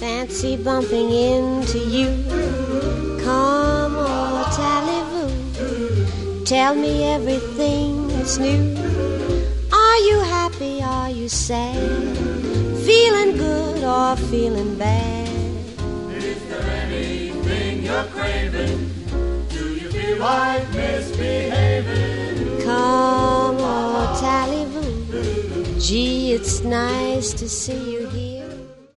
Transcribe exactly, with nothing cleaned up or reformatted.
fancy bumping into you. Come on, Tally-Voo, tell me everything that's new. Are you happy, are you sad, feeling good or feeling bad? Is there anything you're craving? Do you feel like misbehaving? Come on, Tally-Voo, gee, it's nice to see you here.